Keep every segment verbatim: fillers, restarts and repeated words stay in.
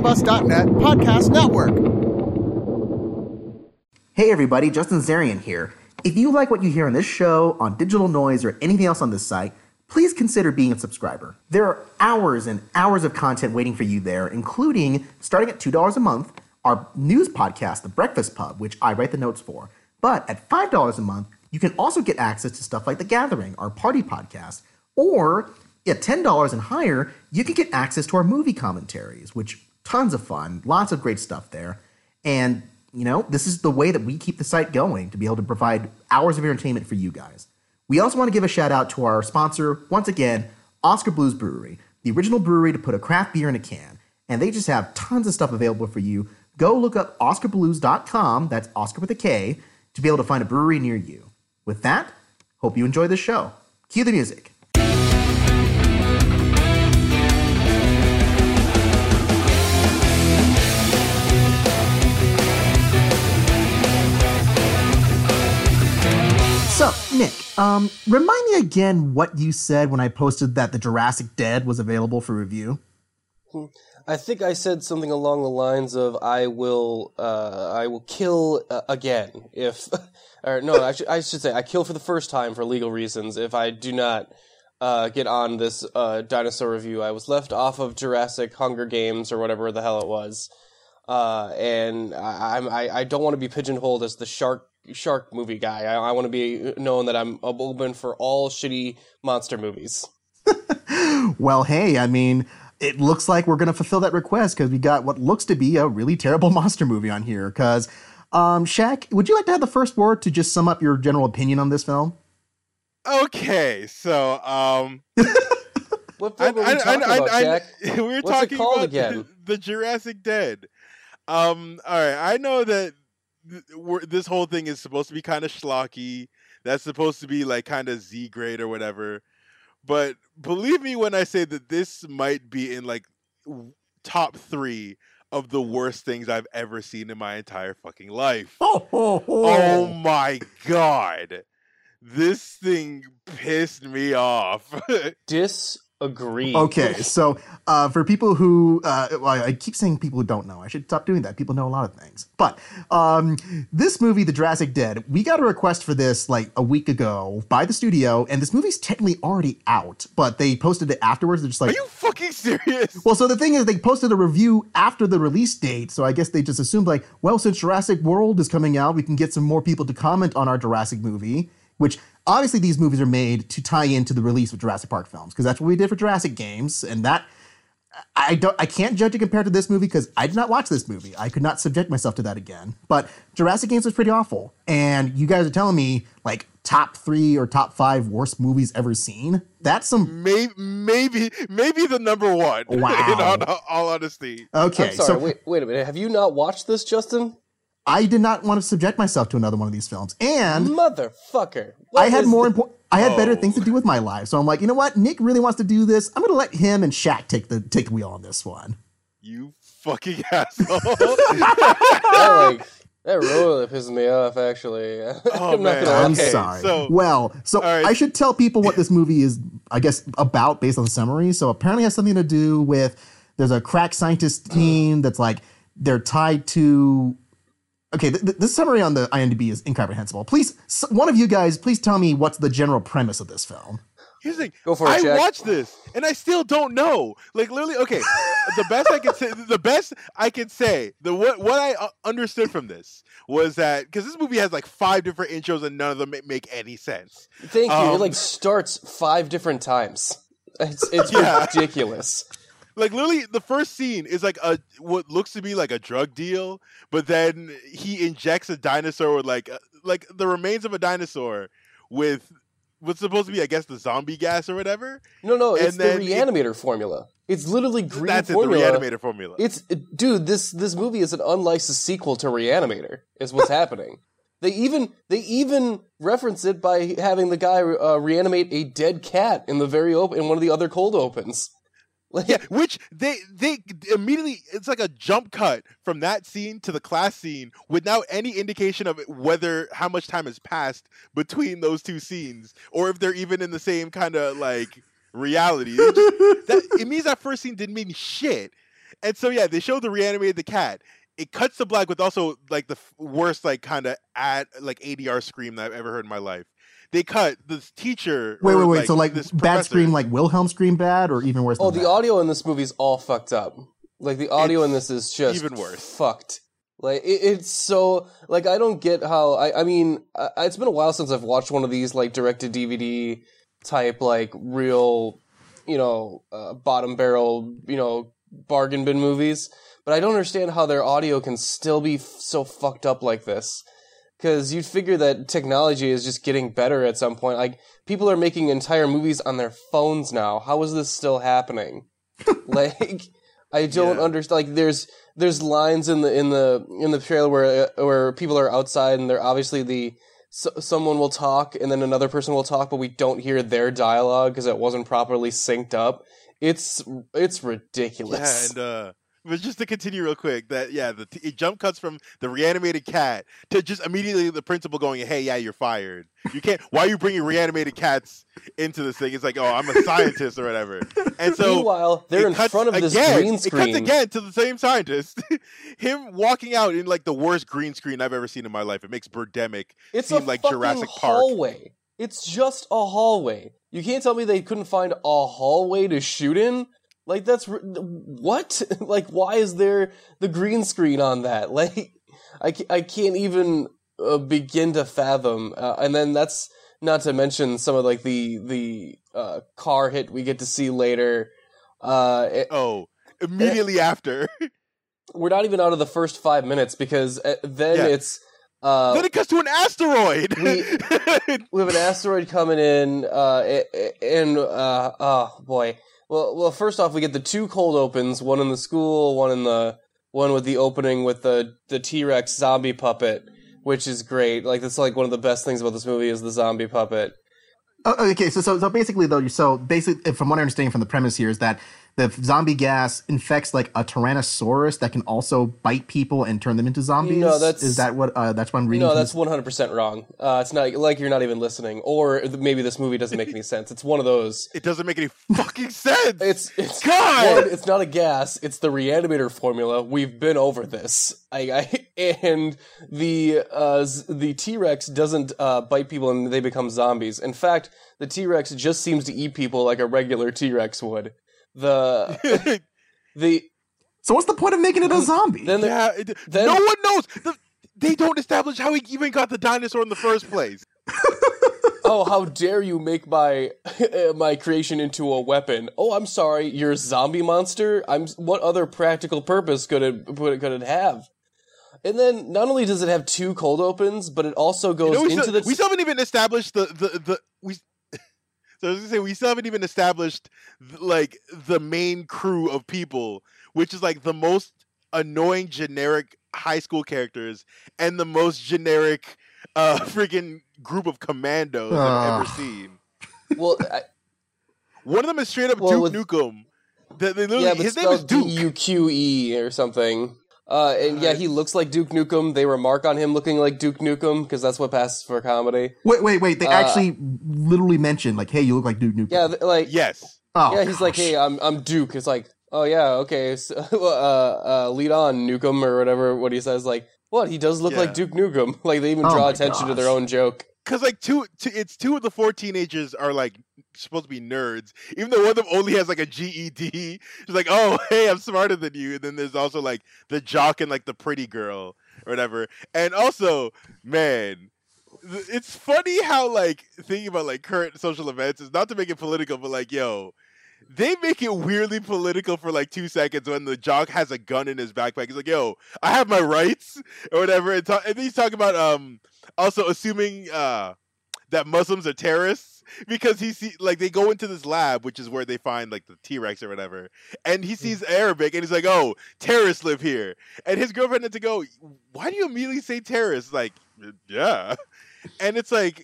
Bus dot net Podcast Network. Hey everybody, Justin Zarian here. If you like what you hear on this show, on Digital Noise, or anything else on this site, please consider being a subscriber. There are hours and hours of content waiting for you there, including, starting at two dollars a month, our news podcast, The Breakfast Pub, which I write the notes for. But at five dollars a month, you can also get access to stuff like The Gathering, our party podcast. Or at ten dollars and higher, you can get access to our movie commentaries, which tons of fun, lots of great stuff there. And, you know, this is the way that we keep the site going, to be able to provide hours of entertainment for you guys. We also want to give a shout out to our sponsor, once again, Oskar Blues Brewery, the original brewery to put a craft beer in a can. And they just have tons of stuff available for you. Go look up Oskar Blues dot com, that's Oscar with a K, to be able to find a brewery near you. With that, hope you enjoy the show. Cue the music. So, Nick, um, remind me again what you said when I posted that the Jurassic Dead was available for review. I think I said something along the lines of "I will, uh, I will kill uh, again if," or no, I should, I should say I kill for the first time for legal reasons if I do not uh, get on this uh, dinosaur review. I was left off of Jurassic Hunger Games or whatever the hell it was, uh, and I, I I don't want to be pigeonholed as the shark. shark movie guy. I, I want to be known that I'm open for all shitty monster movies. Well, hey, I mean, it looks like we're going to fulfill that request because we got what looks to be a really terrible monster movie on here. Because, um, Shaq, would you like to have the first word to just sum up your general opinion on this film? Okay, so, um... what film I, are we talking I, I, about, I, Shaq? We were What's talking it called about again? The, the Jurassic Dead. Um, alright, I know that this whole thing is supposed to be kind of schlocky. That's supposed to be like kind of Z grade or whatever. But believe me when I say that this might be in like top three of the worst things I've ever seen in my entire fucking life. Oh, oh, oh. Oh my God. This thing pissed me off. Dis Agreed. Okay, so uh, for people who, uh, well, I keep saying people who don't know. I should stop doing that. People know a lot of things. But um, this movie, The Jurassic Dead, we got a request for this like a week ago by the studio, and this movie's technically already out, but they posted it afterwards. They're just like, are you fucking serious? Well, so the thing is, they posted a review after the release date, so I guess they just assumed like, well, since Jurassic World is coming out, we can get some more people to comment on our Jurassic movie, which obviously these movies are made to tie into the release of Jurassic Park films, because that's what we did for Jurassic Games, and that I don't I can't judge it compared to this movie because I did not watch this movie. I could not subject myself to that again. But Jurassic Games was pretty awful, and you guys are telling me like top three or top five worst movies ever seen. That's some maybe maybe maybe the number one. Wow. In all, all honesty. Okay, I'm sorry. so wait, wait a minute. Have you not watched this, Justin? I did not want to subject myself to another one of these films, and motherfucker, what I had is more the- important. I had Oh. better things to do with my life, so I'm like, you know what? Nick really wants to do this. I'm going to let him and Shaq take the take the wheel on this one. You fucking asshole. that, like, that really pisses me off, actually. Oh, I'm not man. gonna I'm Okay, sorry. so- well, so all right. I should tell people what this movie is, I guess, about based on the summary. So apparently it has something to do with there's a crack scientist team that's like they're tied to. Okay, th- th- this summary on the IMDb is incomprehensible. Please, s- one of you guys, please tell me what's the general premise of this film. Here's the thing. Go for it, I Jack. watched this and I still don't know. Like literally, okay. the best I can say, the best I can say, the what what I uh, understood from this was that because this movie has like five different intros and none of them ma- make any sense. Thank you. Um, It like starts five different times. It's it's Yeah. ridiculous. Like literally, the first scene is like a what looks to be like a drug deal, but then he injects a dinosaur with like uh, like the remains of a dinosaur with what's supposed to be, I guess, the zombie gas or whatever. No, no, it's And the then reanimator formula. It's literally green That's formula. it, the Reanimator formula. It's dude. This this movie is an unlicensed sequel to Reanimator. Is what's happening. They even they even reference it by having the guy uh, reanimate a dead cat in the very open in one of the other cold opens. Like, Yeah, which they they immediately, it's like a jump cut from that scene to the class scene without any indication of whether how much time has passed between those two scenes or if they're even in the same kind of like reality. It, just, that, it means that first scene didn't mean shit. And so yeah, they showed the reanimated the cat. It cuts to black with also like the f- worst like kind of ad like A D R scream that I've ever heard in my life. They cut this teacher. Wait, or, wait, wait. like, so like this bad professor. scream, like Wilhelm scream bad, or even worse? Oh, than the that? audio in this movie is all fucked up. Like the audio in It's this is just even worse. fucked. Like it, it's so like I don't get how I I mean I, it's been a while since I've watched one of these like direct to D V D type like real you know uh, bottom barrel you know bargain bin movies, but I don't understand how their audio can still be f- so fucked up like this. Because you'd figure that technology is just getting better at some point. Like people are making entire movies on their phones now. How is this still happening? Like I don't Yeah. understand. Like there's there's lines in the in the in the trailer where where people are outside and they're obviously the so, someone will talk and then another person will talk, but we don't hear their dialogue because it wasn't properly synced up. It's it's ridiculous. Yeah, and uh, but just to continue real quick, that yeah, the t- it jump cuts from the reanimated cat to just immediately the principal going, "Hey, yeah, you're fired. You can't. Why are you bringing reanimated cats into this thing?" It's like, "Oh, I'm a scientist or whatever." And so Meanwhile, they're it in cuts front of this again- green It screen. cuts again to the same scientist. Him walking out in like the worst green screen I've ever seen in my life. It makes Birdemic It's seem a like fucking Jurassic Park. hallway. It's just a hallway. You can't tell me they couldn't find a hallway to shoot in. Like that's r- what? Like why is there the green screen on that? Like I, ca- I can't even uh, begin to fathom. Uh, and then that's not to mention some of like the the uh, car hit we get to see later. Uh, it- Oh, immediately after. we're not even out of the first five minutes because uh, then Yeah. it's. Uh, then it cuts to an asteroid. we- We have an asteroid coming in, uh, a- a- and, uh, oh boy. Well, well, first off, we get the two cold opens, one in the school, one in the, one with the opening with the, the T-Rex zombie puppet, which is great. Like, that's like one of the best things about this movie is the zombie puppet. Oh, okay, so so so basically though, so basically from what I understand from the premise here is that the zombie gas infects like a Tyrannosaurus that can also bite people and turn them into zombies. No, that's- is that what uh, that's what I'm reading. No, from that's this? one hundred percent wrong. Uh, it's not like you're not even listening, or maybe this movie doesn't make any sense. It's one of those. It doesn't make any fucking sense. It's it's God! one, it's not a gas. It's the reanimator formula. We've been over this. I, I and the uh, z- the T-Rex doesn't uh, bite people and they become zombies. In fact, the T-Rex just seems to eat people like a regular T-Rex would. The the So what's the point of making it a zombie? then the, yeah, it- then- no one knows. The, they don't establish how he even got the dinosaur in the first place. oh, how dare you make my my creation into a weapon? Oh, I'm sorry, you're a zombie monster. I'm. What other practical purpose could it could it have? And then not only does it have two cold opens, but it also goes You know, we, into still, the. we still haven't even established the the, the we. So I was gonna say we still haven't even established th- like the main crew of people, which is like the most annoying generic high school characters and the most generic uh freaking group of commandos I've ever Ugh. seen. well, I, One of them is straight up Well, Duke with- Nukem. They, they literally, yeah, but his name is spelled D Duke. U Q E or something. Uh, and yeah, he looks like Duke Nukem. They remark on him looking like Duke Nukem because that's what passes for comedy. wait, wait, wait. They uh, actually literally mentioned like, "Hey, you look like Duke Nukem." Yeah, th- like Yes. Oh, yeah, he's like, gosh. hey, I'm I'm Duke. It's like, oh yeah, okay, so, uh, uh, lead on Nukem or whatever. What he says, like, what he does look Yeah. like Duke Nukem. Like they even Oh draw my attention to gosh. their own joke. Because like two, two, it's two of the four teenagers are like supposed to be nerds, even though one of them only has like a G E D. She's like, "Oh, hey, I'm smarter than you." And then there's also like the jock and like the pretty girl or whatever. And also, man, th- it's funny how like thinking about like current social events is not to make it political, but like, yo, they make it weirdly political for like two seconds when the jock has a gun in his backpack. He's like, "Yo, I have my rights," or whatever. And, ta- and then he's talking about um also assuming uh that Muslims are terrorists because he see like they go into this lab, which is where they find like the T-Rex or whatever, and he sees Arabic and he's like, "Oh, terrorists live here." And his girlfriend had to go, "Why do you immediately say terrorists?" Like, yeah, and it's like,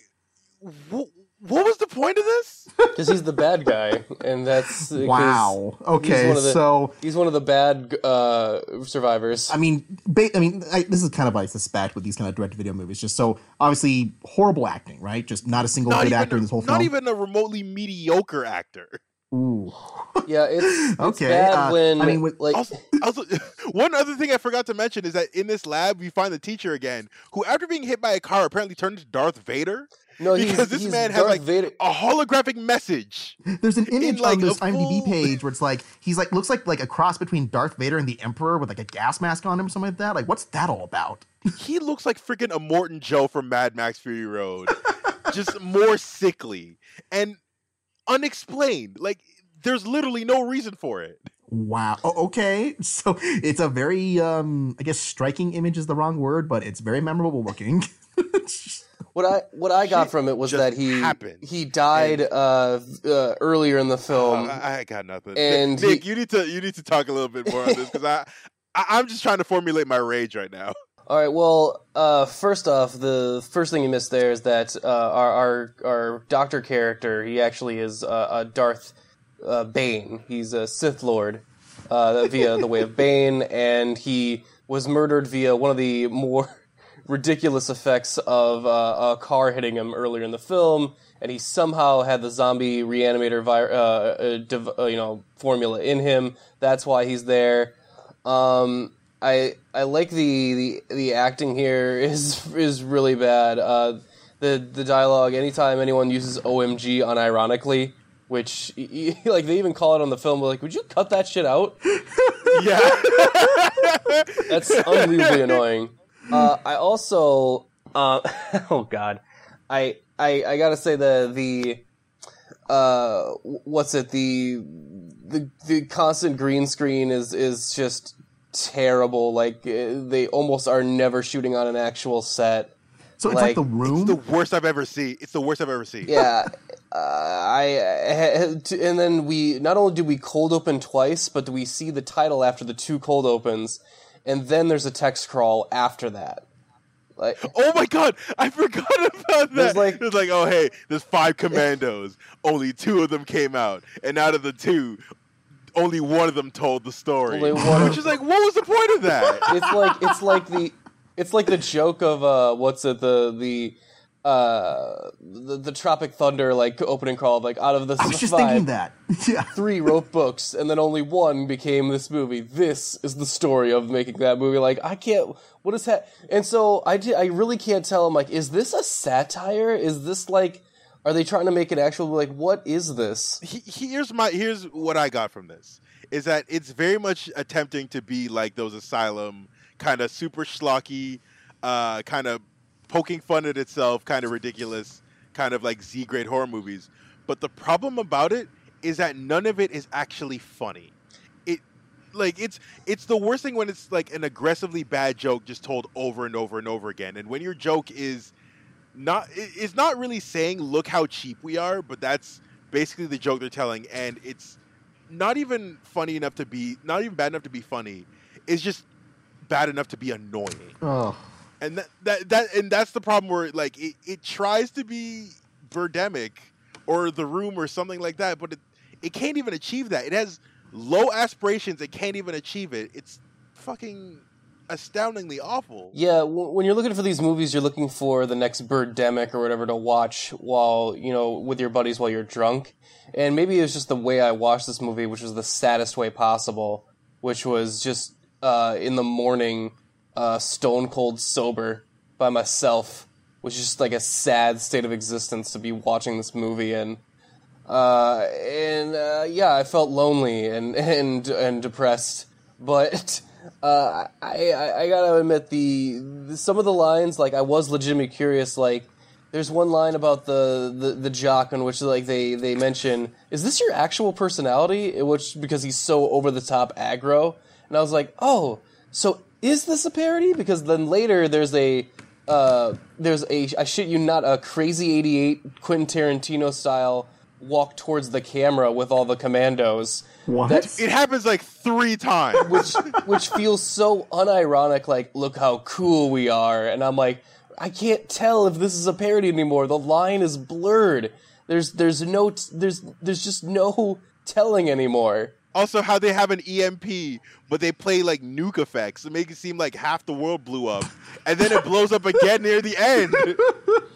wh- what was the point of this? Because he's the bad guy, and that's 'cause Wow. Okay, one of the- so he's one of the bad uh, survivors. I mean, ba- I mean, I, this is kind of what I suspect with these kind of direct-to-video movies. Just so obviously horrible acting, right? Just not a single Not good even, actor in this whole not film. even a remotely mediocre actor. Ooh. Yeah, it's, it's Okay, bad uh, when I mean, with- like Also, also, one other thing I forgot to mention is that in this lab we find the teacher again, who after being hit by a car apparently turned into Darth Vader. no, he's, because this he's man has Darth like Vader. a holographic message. There's an image like, on this a IMDb full- page where it's like he's like looks like like a cross between Darth Vader and the Emperor with like a gas mask on him or something like that. Like, what's that all about? He looks like freaking a Morton Joe from Mad Max Fury Road, just more sickly and unexplained. Like, there's literally no reason for it. Wow. Oh, okay. So it's a very, um, I guess, striking image is the wrong word, but it's very memorable looking. What I what I got Shit from it was just that he happened. he died And- uh, uh, earlier in the film. Uh, I, I got nothing. and Nick, he- you need to you need to talk a little bit more on this because I, I I'm just trying to formulate my rage right now. All right. Well, uh, first off, the first thing you missed there is that uh, our, our our doctor character, he actually is uh, a Darth uh, Bane. He's a Sith Lord uh, via the way of Bane, and he was murdered via one of the more ridiculous effects of uh, a car hitting him earlier in the film, and he somehow had the zombie reanimator vi- uh, uh, div- uh, you know formula in him. That's why he's there. Um, I I like the, the the acting here is is really bad. Uh, the the dialogue, anytime anyone uses O M G unironically, which like they even call it on the film, like, would you cut that shit out? Yeah. That's unbelievably annoying. Uh, I also, uh, oh god, I, I I gotta say the the uh what's it the the the constant green screen is is just terrible. Like uh, they almost are never shooting on an actual set. So it's like, Like, the room. It's the worst I've ever seen. It's the worst I've ever seen. Yeah, uh, I and then we not only do we cold open twice, but we see the title after the two cold opens, and then there's a text crawl after that. Like, Oh my god, I forgot about that. There's like- it's like, oh hey, there's five commandos. Only two of them came out, and out of the two, only one of them told the story. Only one Which is like, what was the point of that? it's like it's like the it's like the joke of uh what's it the the uh the, the Tropic Thunder like opening crawl, like out of the I was just five, thinking that. Yeah. three wrote books and then only one became this movie. This is the story of making that movie. Like, I can't, what is that? And so I, di- I really can't tell. I'm like, is this a satire? Is this like, are they trying to make it actual? Like, what is this? He- here's my here's what I got from this is that it's very much attempting to be like those Asylum kind of super schlocky, uh, kind of poking fun at itself, kind of ridiculous, kind of like Z grade horror movies. But the problem about it is that none of it is actually funny. It like it's it's the worst thing when it's like an aggressively bad joke just told over and over and over again. And when your joke is not it- it's not really saying look how cheap we are, but that's basically the joke they're telling, and it's not even funny enough to be not even bad enough to be funny. It's just bad enough to be annoying. Oh. And that, that that and that's the problem where like it, it tries to be Birdemic or The Room or something like that, but it, it can't even achieve that. It has low aspirations, it can't even achieve it. It's fucking astoundingly awful. Yeah, w- when you're looking for these movies, you're looking for the next Birdemic or whatever to watch while, you know, with your buddies while you're drunk. And maybe it was just the way I watched this movie, which was the saddest way possible, which was just uh, in the morning, uh, stone cold sober by myself, which is just like a sad state of existence to be watching this movie in. Uh, and uh, yeah, I felt lonely and and and depressed, but uh, I, I I gotta admit the, the some of the lines, like, I was legitimately curious. Like, there's one line about the, the, the jock in which like they, they mention, is this your actual personality? In which, because he's so over the top aggro, and I was like, oh, so is this a parody? Because then later there's a uh, there's a I shit you not a Crazy eighty-eight Quentin Tarantino style walk towards the camera with all the commandos. What? That- It happens like three times. which which feels so unironic, like, look how cool we are. And I'm like, I can't tell if this is a parody anymore. The line is blurred. There's there's no t- there's there's just no telling anymore. Also, how they have an E M P, but they play like nuke effects to make it seem like half the world blew up, and then it blows up again near the end.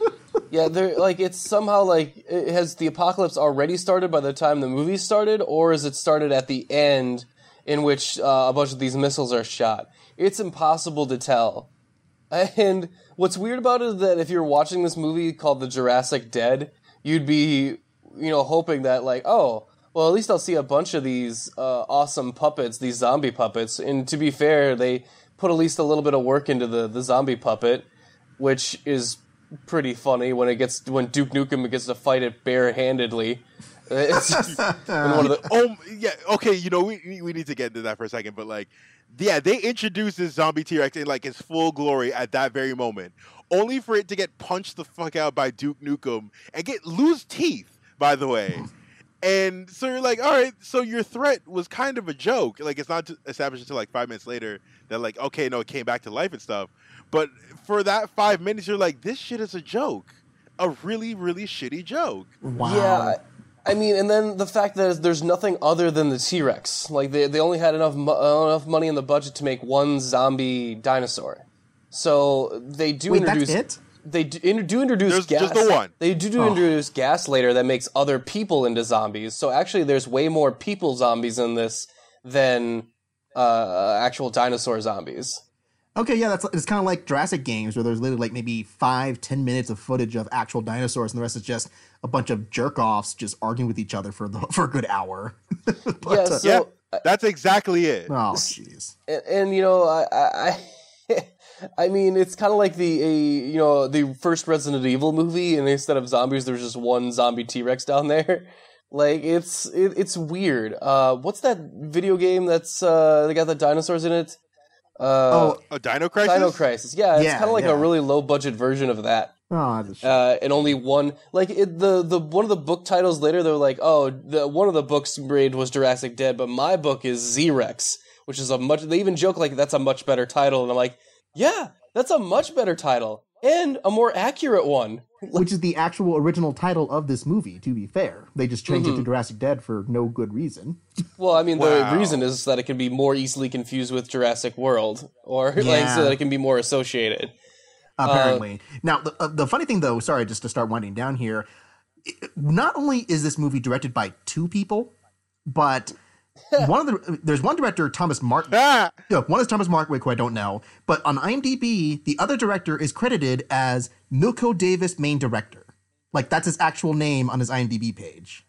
Yeah, they're like it's somehow like it, has the apocalypse already started by the time the movie started, or is it started at the end in which uh, a bunch of these missiles are shot? It's impossible to tell. And what's weird about it is that if you're watching this movie called The Jurassic Dead, you'd be, you know, hoping that like, oh, well, at least I'll see a bunch of these uh, awesome puppets, these zombie puppets. And to be fair, they put at least a little bit of work into the, the zombie puppet, which is pretty funny when it gets when Duke Nukem gets to fight it barehandedly. It's just, and one of the, oh yeah, okay. You know, we we need to get into that for a second, but like, yeah, they introduced this zombie T-Rex in like its full glory at that very moment, only for it to get punched the fuck out by Duke Nukem and get lose teeth. By the way. And so you're like, all right, so your threat was kind of a joke. Like, it's not established until like five minutes later that like, okay, no, it came back to life and stuff. But for that five minutes, you're like, this shit is a joke. A really, really shitty joke. Wow. yeah, I mean, and then the fact that there's nothing other than the T-Rex. Like, they they only had enough mo- uh, enough money in the budget to make one zombie dinosaur. So they do Wait, introduce... that's it? They do, in- do introduce There's gas. just the one. They do, do Oh. introduce gas later that makes other people into zombies. So actually, there's way more people zombies in this than uh, actual dinosaur zombies. Okay, yeah, that's it's kind of like Jurassic games where there's literally like maybe five, ten minutes of footage of actual dinosaurs, and the rest is just a bunch of jerk offs just arguing with each other for the for a good hour. But, Yeah, uh, so- Yeah, that's exactly it. oh, jeez. And, and you know, I, I, I mean, it's kind of like the a, you know the first Resident Evil movie, and instead of zombies, there's just one zombie T-Rex down there. Like it's it, it's weird. Uh, what's that video game that's uh, they got the dinosaurs in it? Uh, Oh, A Dino Crisis? Dino Crisis. Yeah, it's Yeah, kind of like yeah. a really low budget version of that. oh, that's a shame. Uh, and only one, like it, the the one of the book titles later, they're like, oh, the one of the books made was Jurassic Dead, but my book is Z-Rex, which is a much. They even joke like that's a much better title, and I'm like, yeah, that's a much better title and a more accurate one. Which is the actual original title of this movie, to be fair. They just changed Mm-hmm. it to Jurassic Dead for no good reason. Well, I mean, Wow. the reason is that it can be more easily confused with Jurassic World, or like Yeah. so that it can be more associated. Apparently. now, the, uh, the funny thing, though, sorry, just to start winding down here, it- not only is this movie directed by two people, but one of the there's one director, Thomas Martin. Ah! No, one is Thomas Markwick, who I don't know, but on IMDb, the other director is credited as Milko Davis, main director. Like that's his actual name on his IMDb page.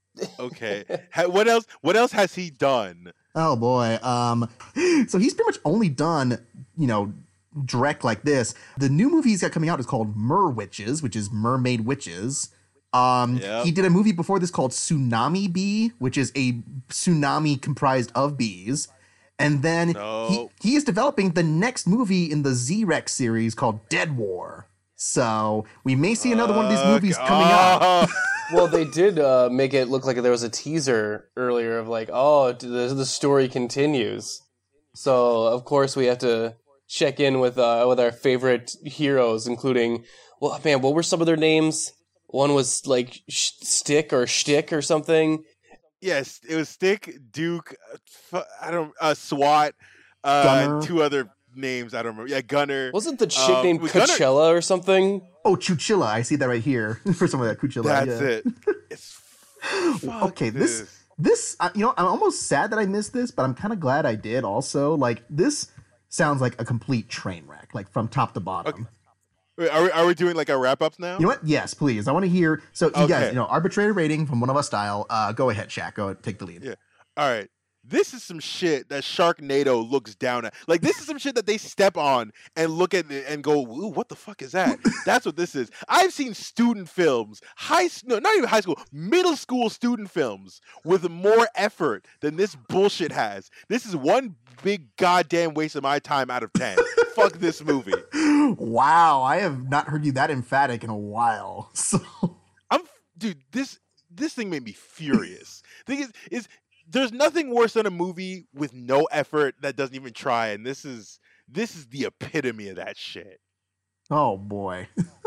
Okay. Ha- what else? What else has he done? Oh boy. Um, so he's pretty much only done, you know, direct like this. The new movie he's got coming out is called Mer Witches, which is Mermaid Witches. Um, Yep. He did a movie before this called Tsunami Bee, which is a tsunami comprised of bees. And then No. he, he is developing the next movie in the Z-Rex series called Dead War. So we may see another one of these movies coming up. Oh, Well, they did uh, make it look like there was a teaser earlier of like, oh, the the story continues. So of course we have to check in with uh, with our favorite heroes, including, well, man, what were some of their names? One was like Sh- Stick or Shtick or something. yes, it was Stick, Duke, uh, fu- I don't, uh, SWAT, uh, Gunner. and two other names I don't remember. Yeah, Gunner. Wasn't the chick Uh, named was Gunner- Coachella or something? Oh, Chuchilla. I see that right here for some of that Cuchilla. That's yeah. it. It's fuck Okay, this this uh, you know, I'm almost sad that I missed this, but I'm kind of glad I did also. Like this sounds like a complete train wreck, like from top to bottom. Wait, are we, are we doing like our wrap ups now? You know what? Yes, please. I want to hear. So you guys, Okay. you know, arbitrary rating from one of us style. Uh, go ahead, Shaq. Go take the lead. Yeah. All right. This is some shit that Sharknado looks down at. Like, this is some shit that they step on and look at it and go, ooh, what the fuck is that? That's what this is. I've seen student films, high s- no, not even high school, middle school student films with more effort than this bullshit has. This is one big goddamn waste of my time out of ten. Fuck this movie. Wow, I have not heard you that emphatic in a while. So I'm, dude, this this thing made me furious. Thing is, is there's nothing worse than a movie with no effort that doesn't even try, and this is this is the epitome of that shit. oh boy,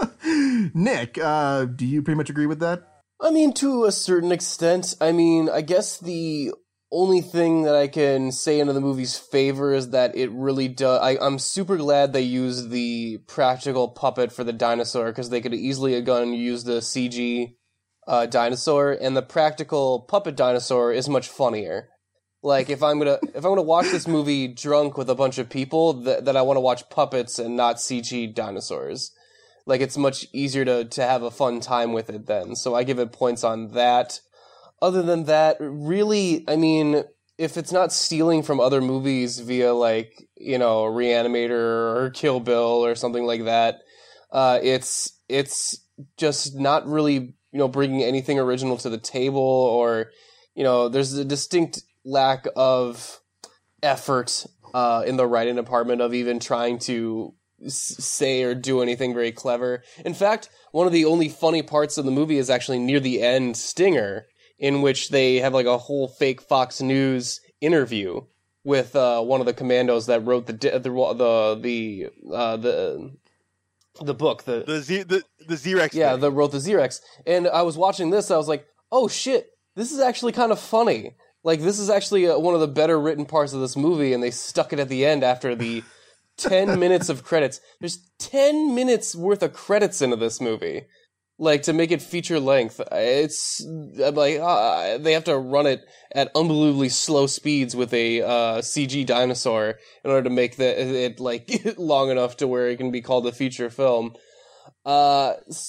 Nick, uh, do you pretty much agree with that? I mean, to a certain extent. I mean, I guess the only thing that I can say into the movie's favor is that it really does. I, I'm super glad they used the practical puppet for the dinosaur, because they could easily have gone and used the C G uh, dinosaur, and the practical puppet dinosaur is much funnier. Like, if I'm gonna if I'm gonna watch this movie drunk with a bunch of people, that that I want to watch puppets and not C G dinosaurs. Like, it's much easier to to have a fun time with it then. So I give it points on that. Other than that, really, I mean, if it's not stealing from other movies via, like, you know, Reanimator or Kill Bill or something like that, uh, it's it's just not really, you know, bringing anything original to the table, or, you know, there's a distinct lack of effort uh, in the writing department of even trying to s- say or do anything very clever. In fact, one of the only funny parts of the movie is actually near the end, Stinger, in which they have like a whole fake Fox News interview with uh, one of the commandos that wrote the the the the uh, the, the book the the Z, the the Xerex yeah thing. that wrote the Xerex. And I was watching this, I was like, oh shit, this is actually kind of funny. Like, this is actually uh, one of the better written parts of this movie, and they stuck it at the end after the ten minutes of credits. There's ten minutes worth of credits into this movie. Like, to make it feature length, it's I'm like uh, they have to run it at unbelievably slow speeds with a uh, C G dinosaur in order to make the, it like long enough to where it can be called a feature film. Uh,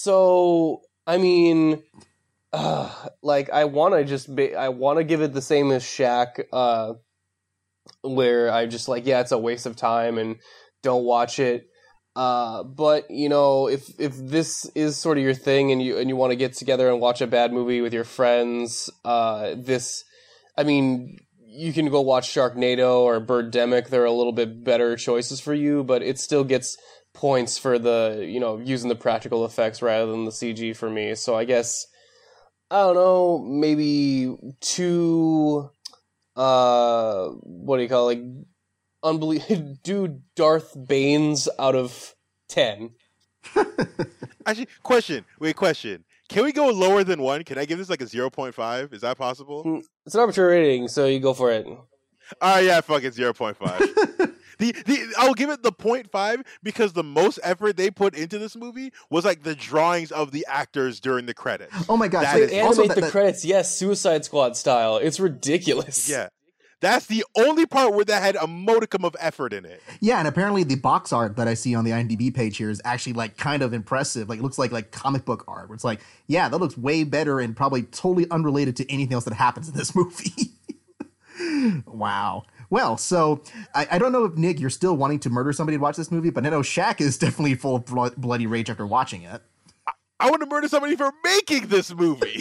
so I mean, uh, like I want to just be, I want to give it the same as Shaq, uh, where I just like, yeah, it's a waste of time and don't watch it. Uh, but you know, if if this is sort of your thing and you and you want to get together and watch a bad movie with your friends, uh, this, I mean, you can go watch Sharknado or Birdemic. They're a little bit better choices for you, but it still gets points for the, you know, using the practical effects rather than the C G for me. So I guess, I don't know, maybe two, uh, what do you call it, like, unbelievable, do Darth Banes out of ten. Actually, question. Wait, question. Can we go lower than one? Can I give this like a zero point five? Is that possible? It's an arbitrary rating, so you go for it. All right, yeah, fuck it, zero point five. the the I'll give it the point five because the most effort they put into this movie was like the drawings of the actors during the credits. Oh my gosh! That They is- Animate also, that- the that- credits, yes, Suicide Squad style. It's ridiculous. Yeah. That's the only part where that had a modicum of effort in it. Yeah, and apparently the box art that I see on the IMDb page here is actually like kind of impressive. Like, it looks like like comic book art. Where it's like, yeah, that looks way better and probably totally unrelated to anything else that happens in this movie. Wow. Well, so I, I don't know if Nick, you're still wanting to murder somebody to watch this movie, but I know Shaq is definitely full of blo- bloody rage after watching it. I want to murder somebody for making this movie.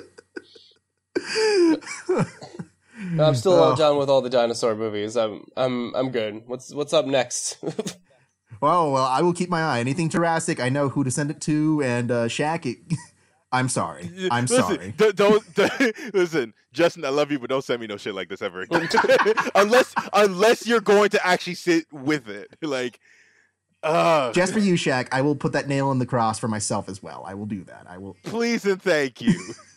I'm still all Oh. done with all the dinosaur movies. I'm I'm I'm good. What's what's up next? Well, well, I will keep my eye. Anything Jurassic, I know who to send it to, and uh, Shaq, it, I'm sorry. I'm listen, sorry. d- don't, d- listen, Justin. I love you, but don't send me no shit like this ever again. unless, unless you're going to actually sit with it, like, uh, Just for you, Shaq, I will put that nail in the cross for myself as well. I will do that. I will. please and thank you.